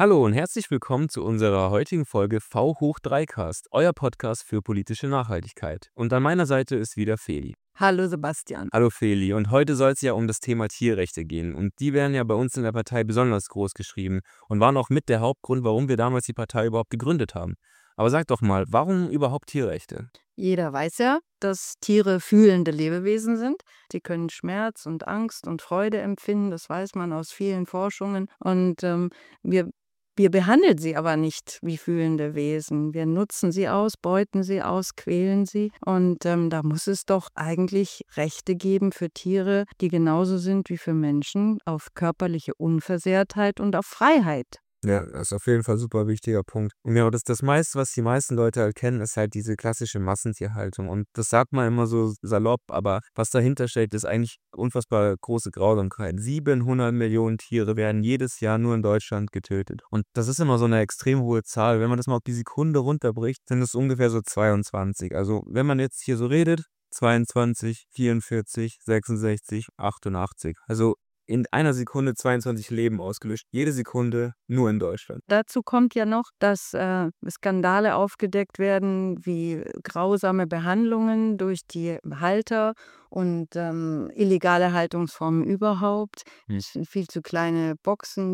Hallo und herzlich willkommen zu unserer heutigen Folge V hoch 3 Cast, euer Podcast für politische Nachhaltigkeit. Und an meiner Seite ist wieder Feli. Hallo Sebastian. Hallo Feli, und heute soll es ja um das Thema Tierrechte gehen. Und die werden ja bei uns in der Partei besonders groß geschrieben und waren auch mit der Hauptgrund, warum wir damals die Partei überhaupt gegründet haben. Aber sag doch mal, warum überhaupt Tierrechte? Jeder weiß ja, dass Tiere fühlende Lebewesen sind. Sie können Schmerz und Angst und Freude empfinden, das weiß man aus vielen Forschungen. Und wir behandeln sie aber nicht wie fühlende Wesen. Wir nutzen sie aus, beuten sie aus, quälen sie. Und da muss es doch eigentlich Rechte geben für Tiere, die genauso sind wie für Menschen, auf körperliche Unversehrtheit und auf Freiheit. Ja, das ist auf jeden Fall ein super wichtiger Punkt. Und ja, das meiste, was die meisten Leute halt kennen, ist halt diese klassische Massentierhaltung. Und das sagt man immer so salopp, aber was dahinter steckt, ist eigentlich unfassbar große Grausamkeit. 700 Millionen Tiere werden jedes Jahr nur in Deutschland getötet. Und das ist immer so eine extrem hohe Zahl. Wenn man das mal auf die Sekunde runterbricht, sind es ungefähr so 22. Also wenn man jetzt hier so redet, 22, 44, 66, 88. Also in einer Sekunde 22 Leben ausgelöscht. Jede Sekunde nur in Deutschland. Dazu kommt ja noch, dass Skandale aufgedeckt werden, wie grausame Behandlungen durch die Halter und illegale Haltungsformen überhaupt. Es sind viel zu kleine Boxen,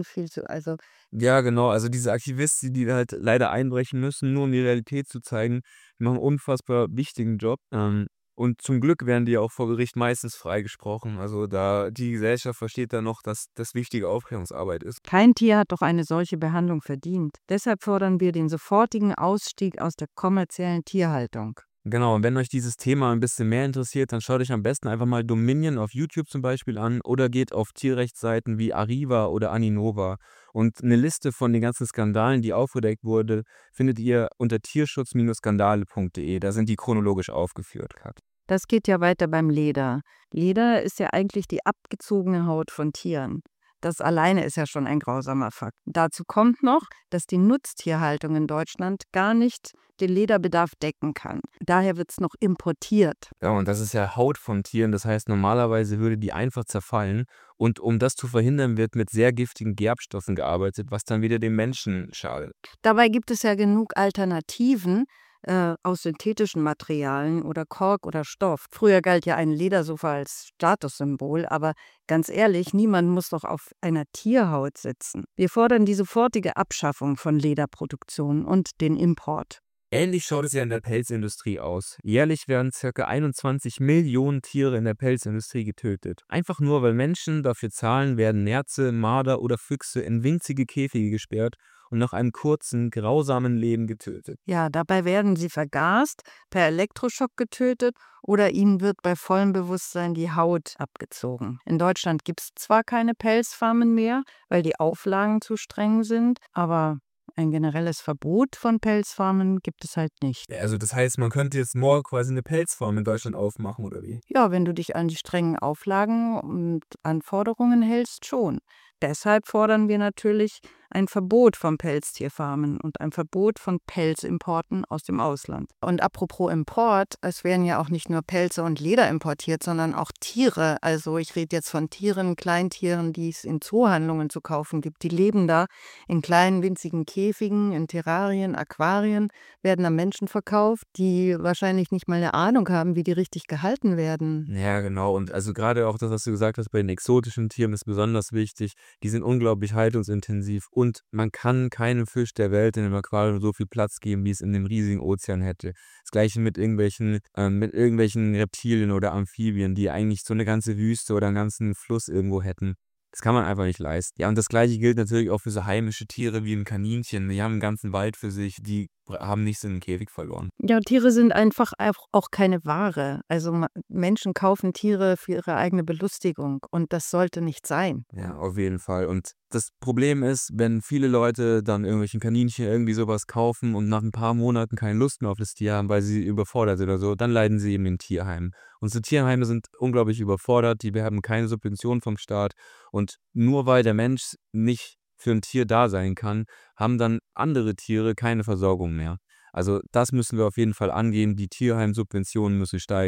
Ja, genau. Also diese Aktivisten, die halt leider einbrechen müssen, nur um die Realität zu zeigen, die machen einen unfassbar wichtigen Job. Und zum Glück werden die auch vor Gericht meistens freigesprochen. Also da die Gesellschaft versteht dann noch, dass das wichtige Aufklärungsarbeit ist. Kein Tier hat doch eine solche Behandlung verdient. Deshalb fordern wir den sofortigen Ausstieg aus der kommerziellen Tierhaltung. Genau, und wenn euch dieses Thema ein bisschen mehr interessiert, dann schaut euch am besten einfach mal Dominion auf YouTube zum Beispiel an oder geht auf Tierrechtsseiten wie Arriva oder Aninova. Und eine Liste von den ganzen Skandalen, die aufgedeckt wurde, findet ihr unter tierschutz-skandale.de. Da sind die chronologisch aufgeführt. Das geht ja weiter beim Leder. Leder ist ja eigentlich die abgezogene Haut von Tieren. Das alleine ist ja schon ein grausamer Fakt. Dazu kommt noch, dass die Nutztierhaltung in Deutschland gar nicht den Lederbedarf decken kann. Daher wird es noch importiert. Ja, und das ist ja Haut von Tieren, das heißt, normalerweise würde die einfach zerfallen. Und um das zu verhindern, wird mit sehr giftigen Gerbstoffen gearbeitet, was dann wieder dem Menschen schadet. Dabei gibt es ja genug Alternativen aus synthetischen Materialien oder Kork oder Stoff. Früher galt ja ein Ledersofa als Statussymbol, aber ganz ehrlich, niemand muss doch auf einer Tierhaut sitzen. Wir fordern die sofortige Abschaffung von Lederproduktion und den Import. Ähnlich schaut es ja in der Pelzindustrie aus. Jährlich werden ca. 21 Millionen Tiere in der Pelzindustrie getötet. Einfach nur, weil Menschen dafür zahlen, werden Nerze, Marder oder Füchse in winzige Käfige gesperrt und nach einem kurzen, grausamen Leben getötet. Ja, dabei werden sie vergast, per Elektroschock getötet oder ihnen wird bei vollem Bewusstsein die Haut abgezogen. In Deutschland gibt es zwar keine Pelzfarmen mehr, weil die Auflagen zu streng sind, aber ein generelles Verbot von Pelzfarmen gibt es halt nicht. Ja, also das heißt, man könnte jetzt morgen quasi eine Pelzfarm in Deutschland aufmachen, oder wie? Ja, wenn du dich an die strengen Auflagen und Anforderungen hältst, schon. Deshalb fordern wir natürlich ein Verbot von Pelztierfarmen und ein Verbot von Pelzimporten aus dem Ausland. Und apropos Import, es werden ja auch nicht nur Pelze und Leder importiert, sondern auch Tiere. Also ich rede jetzt von Tieren, Kleintieren, die es in Zoohandlungen zu kaufen gibt. Die leben da in kleinen, winzigen Käfigen, in Terrarien, Aquarien, werden an Menschen verkauft, die wahrscheinlich nicht mal eine Ahnung haben, wie die richtig gehalten werden. Ja, genau. Und also gerade auch das, was du gesagt hast, bei den exotischen Tieren ist besonders wichtig. Die sind unglaublich haltungsintensiv und man kann keinem Fisch der Welt in einem Aquarium so viel Platz geben, wie es in dem riesigen Ozean hätte. Das Gleiche mit irgendwelchen Reptilien oder Amphibien, die eigentlich so eine ganze Wüste oder einen ganzen Fluss irgendwo hätten. Das kann man einfach nicht leisten. Ja, und das Gleiche gilt natürlich auch für so heimische Tiere wie ein Kaninchen. Die haben einen ganzen Wald für sich, die haben nichts in den Käfig verloren. Ja, Tiere sind einfach auch keine Ware. Also Menschen kaufen Tiere für ihre eigene Belustigung und das sollte nicht sein. Ja, auf jeden Fall. Und das Problem ist, wenn viele Leute dann irgendwelchen Kaninchen irgendwie sowas kaufen und nach ein paar Monaten keine Lust mehr auf das Tier haben, weil sie überfordert sind oder so, dann leiden sie eben in Tierheimen. Und so Tierheime sind unglaublich überfordert, die haben keine Subvention vom Staat. Und nur weil der Mensch nicht für ein Tier da sein kann, haben dann andere Tiere keine Versorgung mehr. Also das müssen wir auf jeden Fall angehen. Die Tierheimsubventionen müssen steigen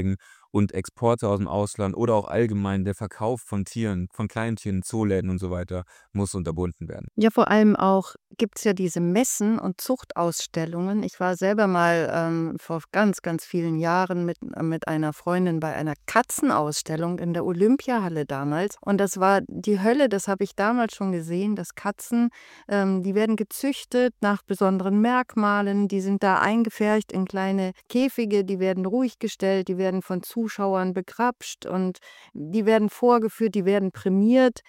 und Exporte aus dem Ausland oder auch allgemein der Verkauf von Tieren, von Kleintieren, Zooläden und so weiter, muss unterbunden werden. Ja, vor allem auch gibt's ja diese Messen und Zuchtausstellungen. Ich war selber mal vor ganz, ganz vielen Jahren mit einer Freundin bei einer Katzenausstellung in der Olympiahalle damals. Und das war die Hölle, das habe ich damals schon gesehen, dass Katzen, die werden gezüchtet nach besonderen Merkmalen, die sind da eingepfercht in kleine Käfige, die werden ruhig gestellt, die werden von Zuschauern begrapscht und die werden vorgeführt, die werden prämiert.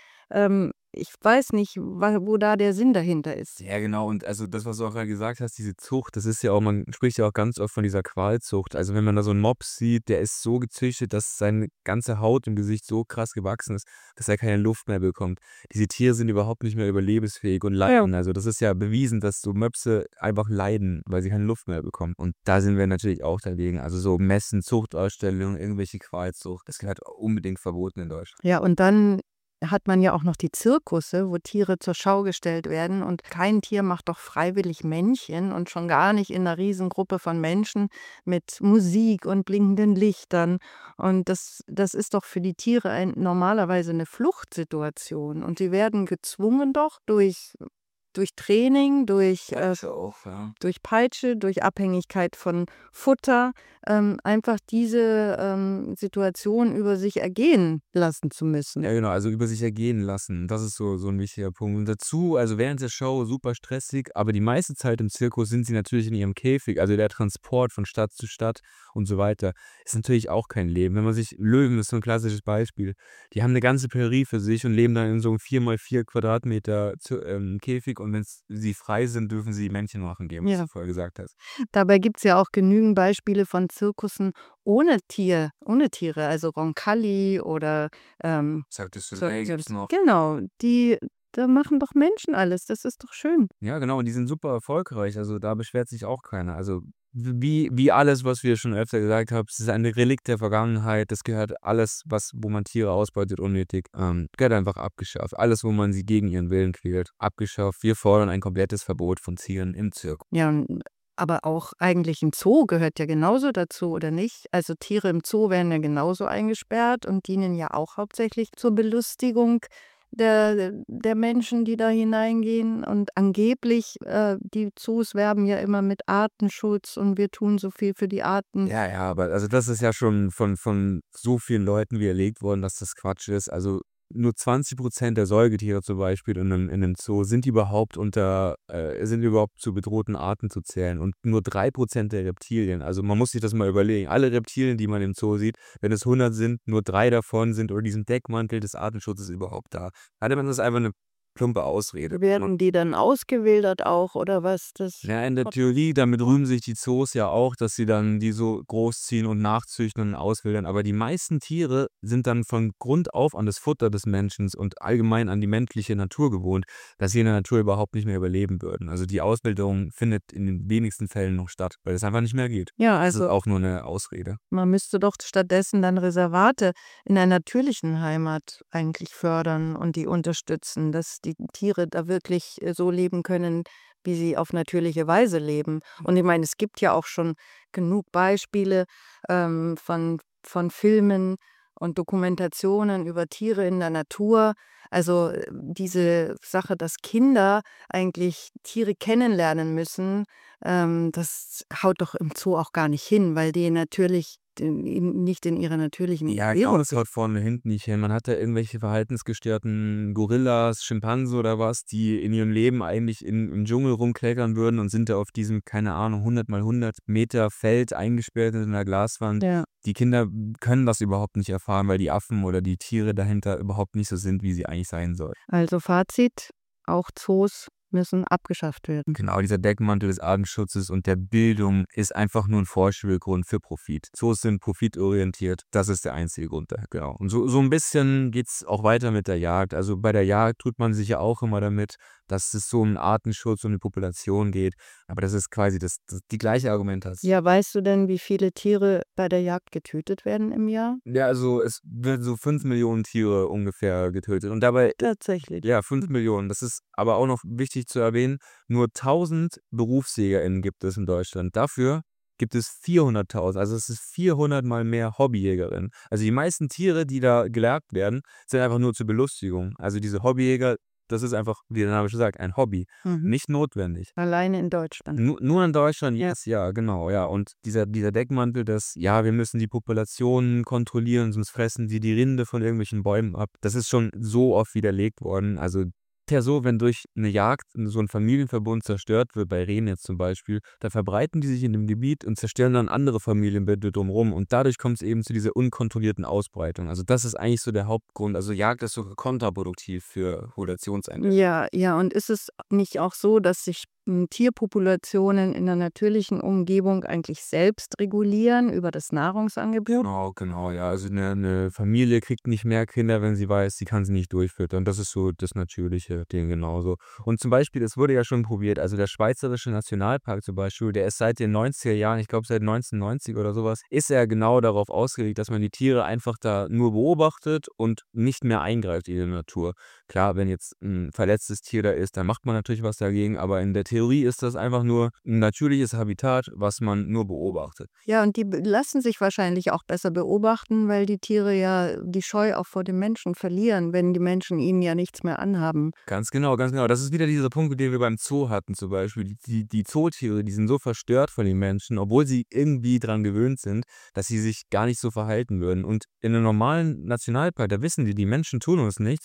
Ich weiß nicht, wo da der Sinn dahinter ist. Ja, genau. Und also das, was du auch gerade gesagt hast, diese Zucht, das ist ja auch, man spricht ja auch ganz oft von dieser Qualzucht. Also wenn man da so einen Mops sieht, der ist so gezüchtet, dass seine ganze Haut im Gesicht so krass gewachsen ist, dass er keine Luft mehr bekommt. Diese Tiere sind überhaupt nicht mehr überlebensfähig und leiden. Also das ist ja bewiesen, dass so Möpse einfach leiden, weil sie keine Luft mehr bekommen. Und da sind wir natürlich auch dagegen. Also so Messen, Zuchtausstellungen, irgendwelche Qualzucht, das gehört unbedingt verboten in Deutschland. Ja, und dann hat man ja auch noch die Zirkusse, wo Tiere zur Schau gestellt werden. Und kein Tier macht doch freiwillig Männchen und schon gar nicht in einer Riesengruppe von Menschen mit Musik und blinkenden Lichtern. Und das ist doch für die Tiere normalerweise eine Fluchtsituation. Und sie werden gezwungen doch durch Training, durch Auch, ja. durch Peitsche, durch Abhängigkeit von Futter, einfach diese Situation über sich ergehen lassen zu müssen. Ja, genau, also über sich ergehen lassen. Das ist so ein wichtiger Punkt. Und dazu, also während der Show super stressig, aber die meiste Zeit im Zirkus sind sie natürlich in ihrem Käfig. Also der Transport von Stadt zu Stadt und so weiter ist natürlich auch kein Leben. Wenn man sich Löwen ist so ein klassisches Beispiel. Die haben eine ganze Prärie für sich und leben dann in so einem 4x4 Quadratmeter Käfig, und wenn sie frei sind, dürfen sie Männchen machen gehen, was Ja. du vorher gesagt hast. Dabei gibt es ja auch genügend Beispiele von Zirkussen ohne Tiere, also Roncalli oder Cirque du so, Soleil gibt's noch. genau, da machen doch Menschen alles, das ist doch schön. Ja, genau, und die sind super erfolgreich. Also da beschwert sich auch keiner. Also wie alles, was wir schon öfter gesagt haben, es ist ein Relikt der Vergangenheit. Das gehört alles, wo man Tiere ausbeutet, unnötig, gehört einfach abgeschafft. Alles, wo man sie gegen ihren Willen quält, abgeschafft. Wir fordern ein komplettes Verbot von Tieren im Zirkus. Ja, aber auch eigentlich ein Zoo gehört ja genauso dazu, oder nicht? Also Tiere im Zoo werden ja genauso eingesperrt und dienen ja auch hauptsächlich zur Belustigung der Menschen, die da hineingehen. Und angeblich, die Zoos werben ja immer mit Artenschutz und wir tun so viel für die Arten. Ja, ja, aber also das ist ja schon von so vielen Leuten widerlegt worden, dass das Quatsch ist. Also nur 20% der Säugetiere zum Beispiel in einem Zoo sind überhaupt sind überhaupt zu bedrohten Arten zu zählen, und nur 3% der Reptilien. Also man muss sich das mal überlegen. Alle Reptilien, die man im Zoo sieht, wenn es 100 sind, nur 3 davon sind unter diesem Deckmantel des Artenschutzes überhaupt da. Also das ist einfach eine plumpe Ausrede. Werden die dann ausgewildert auch oder was? Ja, in der Theorie, damit rühmen sich die Zoos ja auch, dass sie dann die so großziehen und nachzüchten und auswildern. Aber die meisten Tiere sind dann von Grund auf an das Futter des Menschen und allgemein an die menschliche Natur gewohnt, dass sie in der Natur überhaupt nicht mehr überleben würden. Also die Auswilderung findet in den wenigsten Fällen noch statt, weil es einfach nicht mehr geht. Ja, Das ist also auch nur eine Ausrede. man müsste doch stattdessen dann Reservate in der natürlichen Heimat eigentlich fördern und die unterstützen, dass die Tiere da wirklich so leben können, wie sie auf natürliche Weise leben. Und ich meine, es gibt ja auch schon genug Beispiele von Filmen und Dokumentationen über Tiere in der Natur. Also diese Sache, dass Kinder eigentlich Tiere kennenlernen müssen, das haut doch im Zoo auch gar nicht hin, weil die natürlich nicht in ihrer natürlichen Ja, genau, das haut vorne und hinten nicht hin. Man hat da irgendwelche verhaltensgestörten Gorillas, Schimpansen oder was, die in ihrem Leben eigentlich im Dschungel rumkleckern würden und sind da auf diesem, keine Ahnung, 100x100 Meter Feld eingesperrt in einer Glaswand. Ja. Die Kinder können das überhaupt nicht erfahren, weil die Affen oder die Tiere dahinter überhaupt nicht so sind, wie sie eigentlich sein sollen. Also Fazit, auch Zoos müssen abgeschafft werden. Genau, dieser Deckmantel des Artenschutzes und der Bildung ist einfach nur ein Vorspielgrund für Profit. Zoos sind profitorientiert, das ist der einzige Grund daher, genau. Und so ein bisschen geht's auch weiter mit der Jagd. Also bei der Jagd tut man sich ja auch immer damit, dass es so um Artenschutz und die Population geht, aber das ist quasi die gleiche Argumentation. Ja, weißt du denn, wie viele Tiere bei der Jagd getötet werden im Jahr? Ja, also es wird so 5 Millionen Tiere ungefähr getötet und dabei Tatsächlich. ja, 5 Millionen. Das ist aber auch noch wichtig zu erwähnen, nur 1000 BerufsjägerInnen gibt es in Deutschland. Dafür gibt es 400.000. Also es ist 400 mal mehr Hobbyjägerinnen. Also die meisten Tiere, die da gejagt werden, sind einfach nur zur Belustigung. Also diese Hobbyjäger, das ist einfach, wie der Name schon sagt, ein Hobby. Mhm. Nicht notwendig. Alleine in Deutschland. Nur in Deutschland, Ja. yes, ja, genau, ja. Und dieser Deckmantel, dass, ja, wir müssen die Populationen kontrollieren, sonst fressen die Rinde von irgendwelchen Bäumen ab. Das ist schon so oft widerlegt worden. Also ja so, wenn durch eine Jagd so ein Familienverbund zerstört wird, bei Rehen jetzt zum Beispiel, da verbreiten die sich in dem Gebiet und zerstören dann andere Familienbünde drumherum. Und dadurch kommt es eben zu dieser unkontrollierten Ausbreitung. Also das ist eigentlich so der Hauptgrund. Also Jagd ist sogar kontraproduktiv für Populationseinheiten. Ja, ja, und ist es nicht auch so, dass sich Tierpopulationen in der natürlichen Umgebung eigentlich selbst regulieren über das Nahrungsangebot? Genau, ja. Also eine Familie kriegt nicht mehr Kinder, wenn sie weiß, sie kann sie nicht durchfüttern. Das ist so das natürliche Ding genauso. Und zum Beispiel, es wurde ja schon probiert, also der Schweizerische Nationalpark zum Beispiel, der ist seit den 90er Jahren, ich glaube seit 1990 oder sowas, ist er genau darauf ausgelegt, dass man die Tiere einfach da nur beobachtet und nicht mehr eingreift in die Natur. Klar, wenn jetzt ein verletztes Tier da ist, dann macht man natürlich was dagegen, aber in der Theorie ist das einfach nur ein natürliches Habitat, was man nur beobachtet. Ja, und die lassen sich wahrscheinlich auch besser beobachten, weil die Tiere ja die Scheu auch vor dem Menschen verlieren, wenn die Menschen ihnen ja nichts mehr anhaben. Ganz genau, ganz genau. Das ist wieder dieser Punkt, den wir beim Zoo hatten zum Beispiel. Die Zootiere, die sind so verstört von den Menschen, obwohl sie irgendwie dran gewöhnt sind, dass sie sich gar nicht so verhalten würden. Und in einem normalen Nationalpark, da wissen die Menschen tun uns nichts,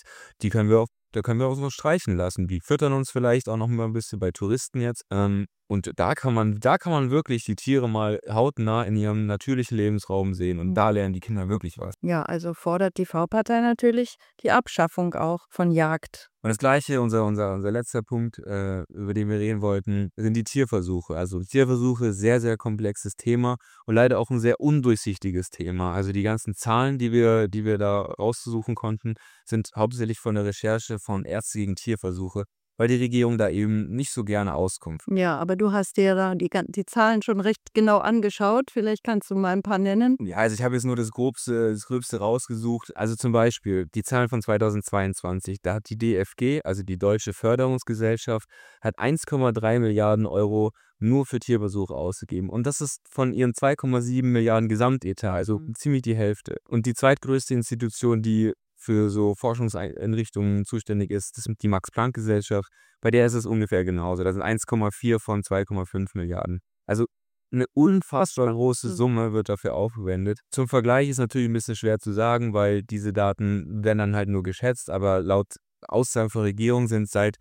da können wir auch so streichen lassen. Die füttern uns vielleicht auch noch mal ein bisschen bei Touristen jetzt. Und da kann man wirklich die Tiere mal hautnah in ihrem natürlichen Lebensraum sehen und da lernen die Kinder wirklich was. Ja, also fordert die V-Partei natürlich die Abschaffung auch von Jagd. Und das Gleiche, unser letzter Punkt, über den wir reden wollten, sind die Tierversuche. Also Tierversuche, sehr, sehr komplexes Thema und leider auch ein sehr undurchsichtiges Thema. Also die ganzen Zahlen, die wir da raussuchen konnten, sind hauptsächlich von der Recherche von Ärzte gegen Tierversuche, weil die Regierung da eben nicht so gerne Auskunft. Ja, aber du hast dir da die Zahlen schon recht genau angeschaut. Vielleicht kannst du mal ein paar nennen. Ja, also ich habe jetzt nur das Gröbste rausgesucht. Also zum Beispiel die Zahlen von 2022. Da hat die DFG, also die Deutsche Förderungsgesellschaft, hat 1,3 Milliarden Euro nur für Tierversuche ausgegeben. Und das ist von ihren 2,7 Milliarden Gesamtetat, also ziemlich die Hälfte. Und die zweitgrößte Institution, die für so Forschungseinrichtungen zuständig ist, das ist die Max-Planck-Gesellschaft. Bei der ist es ungefähr genauso. Das sind 1,4 von 2,5 Milliarden. Also eine unfassbar große Summe wird dafür aufgewendet. Zum Vergleich ist natürlich ein bisschen schwer zu sagen, weil diese Daten werden dann halt nur geschätzt, aber laut Aussagen von Regierung sind seit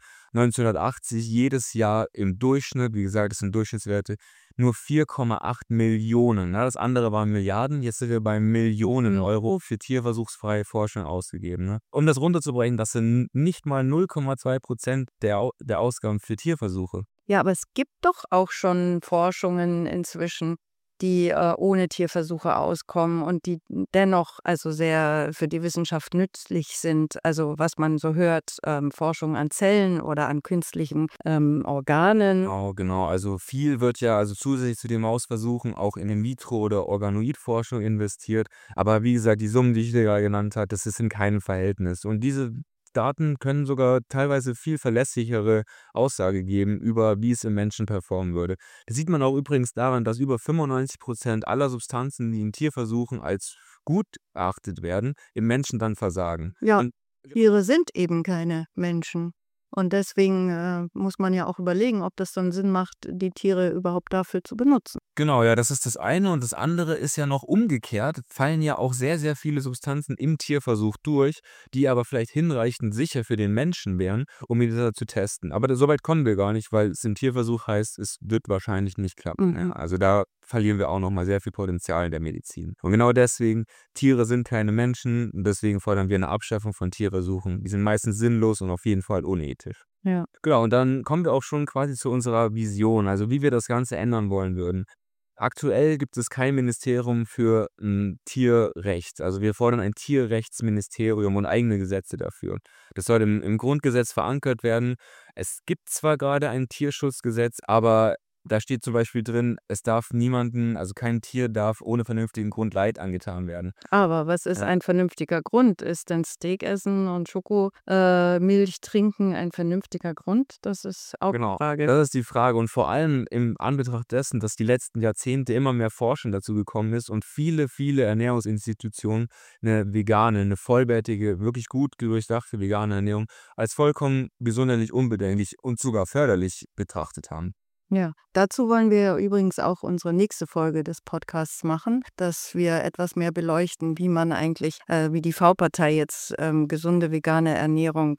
1980 jedes Jahr im Durchschnitt, wie gesagt, das sind Durchschnittswerte, nur 4,8 Millionen. Ne? Das andere waren Milliarden, jetzt sind wir bei Millionen Euro für tierversuchsfreie Forschung ausgegeben. Ne? Um das runterzubrechen, das sind nicht mal 0,2% der Ausgaben für Tierversuche. Ja, aber es gibt doch auch schon Forschungen inzwischen, die ohne Tierversuche auskommen und die dennoch also sehr für die Wissenschaft nützlich sind. Also was man so hört, Forschung an Zellen oder an künstlichen Organen. Genau. Also viel wird ja, also zusätzlich zu den Mausversuchen auch in In-vitro- oder Organoidforschung investiert. Aber wie gesagt, die Summen, die ich dir gerade genannt habe, das ist in keinem Verhältnis. Und diese Daten können sogar teilweise viel verlässlichere Aussage geben über, wie es im Menschen performen würde. Das sieht man auch übrigens daran, dass über 95% aller Substanzen, die in Tierversuchen als gut erachtet werden, im Menschen dann versagen. Ja, Und Tiere sind eben keine Menschen. Und deswegen muss man ja auch überlegen, ob das dann Sinn macht, die Tiere überhaupt dafür zu benutzen. genau, ja, das ist das eine. Und das andere ist ja noch umgekehrt, fallen ja auch sehr, sehr viele Substanzen im Tierversuch durch, die aber vielleicht hinreichend sicher für den Menschen wären, um ihn da zu testen. Aber so weit kommen wir gar nicht, weil es im Tierversuch heißt, es wird wahrscheinlich nicht klappen. Mhm. Ja, also da verlieren wir auch nochmal sehr viel Potenzial in der Medizin. Und genau deswegen, Tiere sind keine Menschen, und deswegen fordern wir eine Abschaffung von Tierversuchen. Die sind meistens sinnlos und auf jeden Fall unethisch. Ja. Genau, und dann kommen wir auch schon quasi zu unserer Vision, also wie wir das Ganze ändern wollen würden. Aktuell gibt es kein Ministerium für Tierrecht. Also wir fordern ein Tierrechtsministerium und eigene Gesetze dafür. Das soll im Grundgesetz verankert werden. Es gibt zwar gerade ein Tierschutzgesetz, aber Da steht zum Beispiel drin, es darf niemanden, also kein Tier darf ohne vernünftigen Grund Leid angetan werden. Aber was ist Ja. ein vernünftiger Grund? Ist denn Steak essen und Schokomilch trinken ein vernünftiger Grund? Das ist auch die Genau, Frage. das ist die Frage. Und vor allem im Anbetracht dessen, dass die letzten Jahrzehnte immer mehr Forschung dazu gekommen ist und viele, viele Ernährungsinstitutionen eine vollwertige, wirklich gut durchdachte vegane Ernährung als vollkommen gesundheitlich unbedenklich und sogar förderlich betrachtet haben. Ja, dazu wollen wir übrigens auch unsere nächste Folge des Podcasts machen, dass wir etwas mehr beleuchten, wie man eigentlich, wie die V-Partei jetzt gesunde vegane Ernährung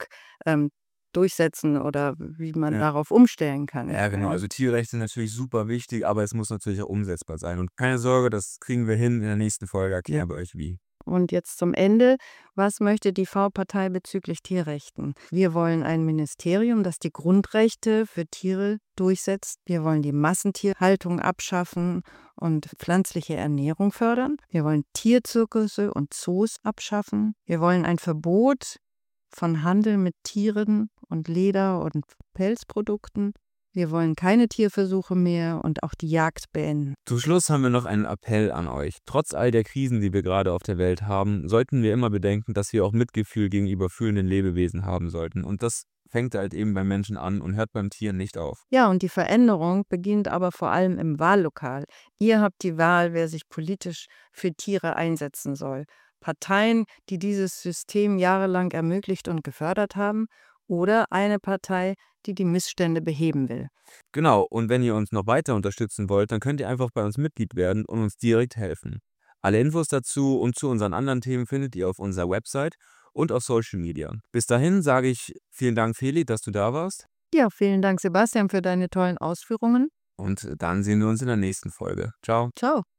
durchsetzen oder wie man Ja. darauf umstellen kann. Ja, genau. Also Tierrechte sind natürlich super wichtig, aber es muss natürlich auch umsetzbar sein. Und keine Sorge, das kriegen wir hin. In der nächsten Folge erklären wir euch wie. Und jetzt zum Ende. Was möchte die V-Partei bezüglich Tierrechten? Wir wollen ein Ministerium, das die Grundrechte für Tiere durchsetzt. Wir wollen die Massentierhaltung abschaffen und pflanzliche Ernährung fördern. Wir wollen Tierzirkusse und Zoos abschaffen. Wir wollen ein Verbot von Handel mit Tieren und Leder- und Pelzprodukten. Wir wollen keine Tierversuche mehr und auch die Jagd beenden. Zum Schluss haben wir noch einen Appell an euch. Trotz all der Krisen, die wir gerade auf der Welt haben, sollten wir immer bedenken, dass wir auch Mitgefühl gegenüber fühlenden Lebewesen haben sollten. Und das fängt halt eben beim Menschen an und hört beim Tier nicht auf. Ja, und die Veränderung beginnt aber vor allem im Wahllokal. Ihr habt die Wahl, wer sich politisch für Tiere einsetzen soll. Parteien, die dieses System jahrelang ermöglicht und gefördert haben, oder eine Partei, die die Missstände beheben will. Genau, und wenn ihr uns noch weiter unterstützen wollt, dann könnt ihr einfach bei uns Mitglied werden und uns direkt helfen. Alle Infos dazu und zu unseren anderen Themen findet ihr auf unserer Website und auf Social Media. Bis dahin sage ich vielen Dank, Feli, dass du da warst. Ja, vielen Dank, Sebastian, für deine tollen Ausführungen. Und dann sehen wir uns in der nächsten Folge. Ciao. Ciao.